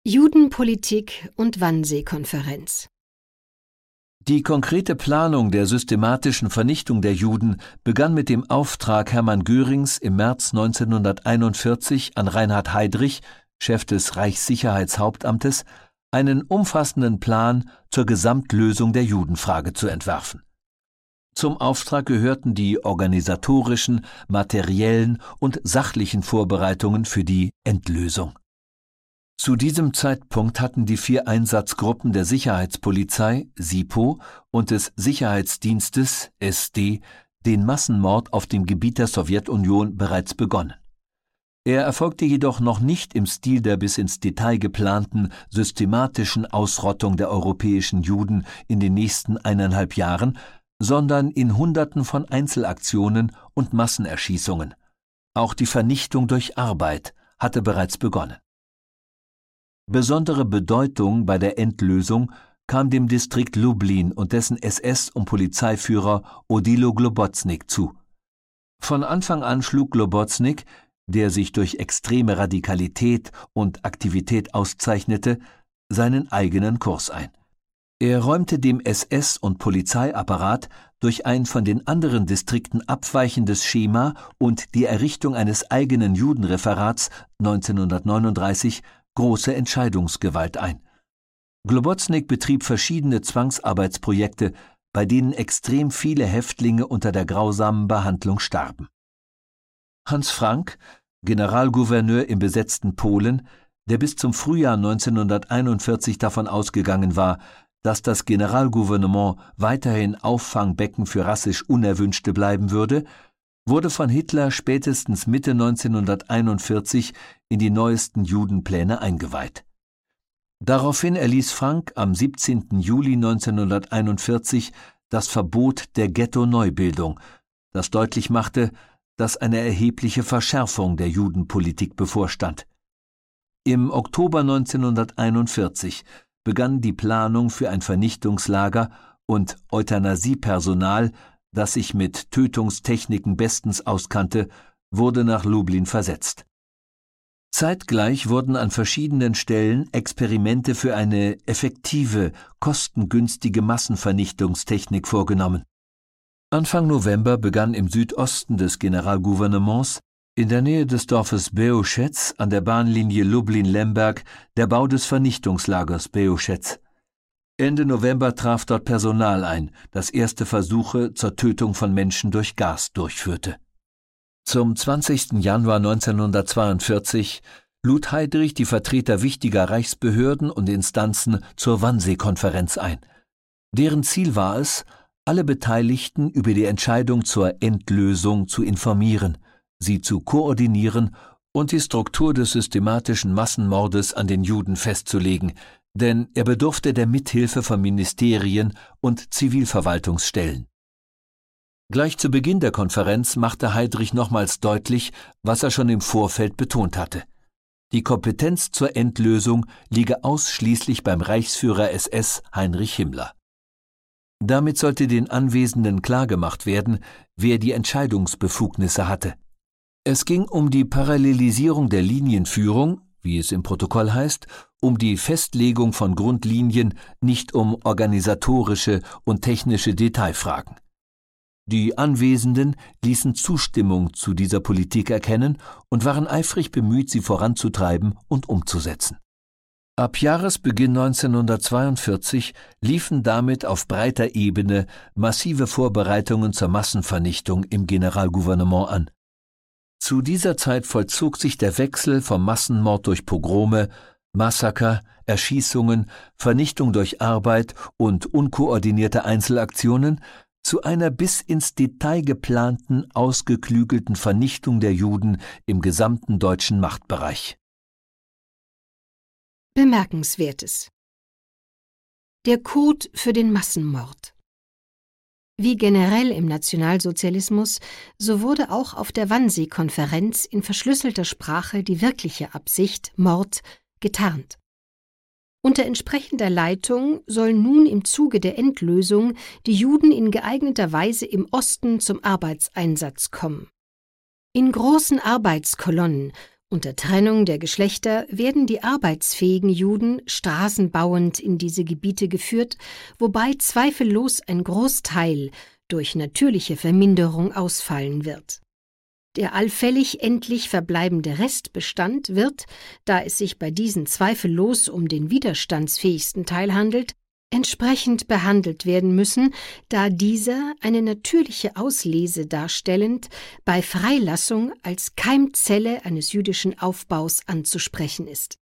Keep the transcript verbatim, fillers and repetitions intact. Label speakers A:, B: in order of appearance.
A: Judenpolitik und Wannsee-Konferenz.
B: Die konkrete Planung der systematischen Vernichtung der Juden begann mit dem Auftrag Hermann Görings im März neunzehnhunderteinundvierzig an Reinhard Heydrich, Chef des Reichssicherheitshauptamtes, einen umfassenden Plan zur Gesamtlösung der Judenfrage zu entwerfen. Zum Auftrag gehörten die organisatorischen, materiellen und sachlichen Vorbereitungen für die Endlösung. Zu diesem Zeitpunkt hatten die vier Einsatzgruppen der Sicherheitspolizei (SiPo) und des Sicherheitsdienstes (S D) den Massenmord auf dem Gebiet der Sowjetunion bereits begonnen. Er erfolgte jedoch noch nicht im Stil der bis ins Detail geplanten systematischen Ausrottung der europäischen Juden in den nächsten eineinhalb Jahren, sondern in Hunderten von Einzelaktionen und Massenerschießungen. Auch die Vernichtung durch Arbeit hatte bereits begonnen. Besondere Bedeutung bei der Endlösung kam dem Distrikt Lublin und dessen S S- und Polizeiführer Odilo Globoznik zu. Von Anfang an schlug Globoznik, der sich durch extreme Radikalität und Aktivität auszeichnete, seinen eigenen Kurs ein. Er räumte dem S S- und Polizeiapparat durch ein von den anderen Distrikten abweichendes Schema und die Errichtung eines eigenen Judenreferats neunzehnhundertneununddreißig große Entscheidungsgewalt ein. Globoznik betrieb verschiedene Zwangsarbeitsprojekte, bei denen extrem viele Häftlinge unter der grausamen Behandlung starben. Hans Frank, Generalgouverneur im besetzten Polen, der bis zum Frühjahr neunzehnhunderteinundvierzig davon ausgegangen war, dass das Generalgouvernement weiterhin Auffangbecken für rassisch Unerwünschte bleiben würde, wurde von Hitler spätestens Mitte neunzehnhunderteinundvierzig in die neuesten Judenpläne eingeweiht. Daraufhin erließ Frank am siebzehnten Juli neunzehnhunderteinundvierzig das Verbot der Ghetto-Neubildung, das deutlich machte, dass eine erhebliche Verschärfung der Judenpolitik bevorstand. Im Oktober neunzehnhunderteinundvierzig begann die Planung für ein Vernichtungslager und Euthanasiepersonal, das sich mit Tötungstechniken bestens auskannte, wurde nach Lublin versetzt. Zeitgleich wurden an verschiedenen Stellen Experimente für eine effektive, kostengünstige Massenvernichtungstechnik vorgenommen. Anfang November begann im Südosten des Generalgouvernements, in der Nähe des Dorfes Beoschetz an der Bahnlinie Lublin-Lemberg, der Bau des Vernichtungslagers Beoschetz. Ende November traf dort Personal ein, das erste Versuche zur Tötung von Menschen durch Gas durchführte. Zum zwanzigsten Januar neunzehnhundertzweiundvierzig lud Heydrich die Vertreter wichtiger Reichsbehörden und Instanzen zur Wannsee-Konferenz ein. Deren Ziel war es, alle Beteiligten über die Entscheidung zur Endlösung zu informieren, sie zu koordinieren und die Struktur des systematischen Massenmordes an den Juden festzulegen, denn er bedurfte der Mithilfe von Ministerien und Zivilverwaltungsstellen. Gleich zu Beginn der Konferenz machte Heydrich nochmals deutlich, was er schon im Vorfeld betont hatte. Die Kompetenz zur Endlösung liege ausschließlich beim Reichsführer S S Heinrich Himmler. Damit sollte den Anwesenden klargemacht werden, wer die Entscheidungsbefugnisse hatte. Es ging um die Parallelisierung der Linienführung, wie es im Protokoll heißt, um die Festlegung von Grundlinien, nicht um organisatorische und technische Detailfragen. Die Anwesenden ließen Zustimmung zu dieser Politik erkennen und waren eifrig bemüht, sie voranzutreiben und umzusetzen. Ab Jahresbeginn neunzehnhundertzweiundvierzig liefen damit auf breiter Ebene massive Vorbereitungen zur Massenvernichtung im Generalgouvernement an. Zu dieser Zeit vollzog sich der Wechsel vom Massenmord durch Pogrome, Massaker, Erschießungen, Vernichtung durch Arbeit und unkoordinierte Einzelaktionen zu einer bis ins Detail geplanten, ausgeklügelten Vernichtung der Juden im gesamten deutschen Machtbereich.
A: Bemerkenswertes: Der Code für den Massenmord. Wie generell im Nationalsozialismus, so wurde auch auf der Wannsee-Konferenz in verschlüsselter Sprache die wirkliche Absicht, Mord, getarnt. Unter entsprechender Leitung sollen nun im Zuge der Endlösung die Juden in geeigneter Weise im Osten zum Arbeitseinsatz kommen. In großen Arbeitskolonnen Unter Trennung der Geschlechter werden die arbeitsfähigen Juden straßenbauend in diese Gebiete geführt, wobei zweifellos ein Großteil durch natürliche Verminderung ausfallen wird. Der allfällig endlich verbleibende Restbestand wird, da es sich bei diesen zweifellos um den widerstandsfähigsten Teil handelt, entsprechend behandelt werden müssen, da dieser eine natürliche Auslese darstellend bei Freilassung als Keimzelle eines jüdischen Aufbaus anzusprechen ist.